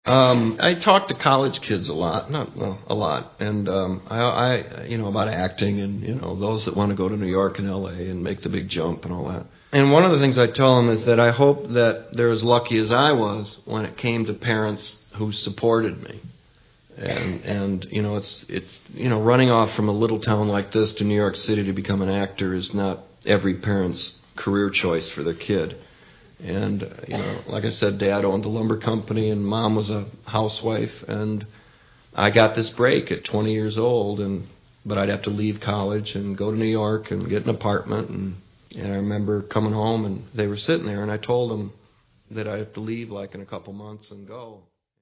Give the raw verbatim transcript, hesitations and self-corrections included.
Um, I talk to college kids a lot, not well, a lot, and um, I, I, you know, about acting and you know those that want to go to New York and L A and make the big jump and all that. And one of the things I tell them is that I hope that they're as lucky as I was when it came to parents who supported me. And and you know it's it's you know running off from a little town like this to New York City to become an actor is not every parent's career choice for their kid. And, uh, you know, like I said, Dad owned a lumber company and Mom was a housewife. And I got this break at twenty years old, and but I'd have to leave college and go to New York and get an apartment. And, and I remember coming home, and they were sitting there, and I told them that I'd have to leave like in a couple months and go.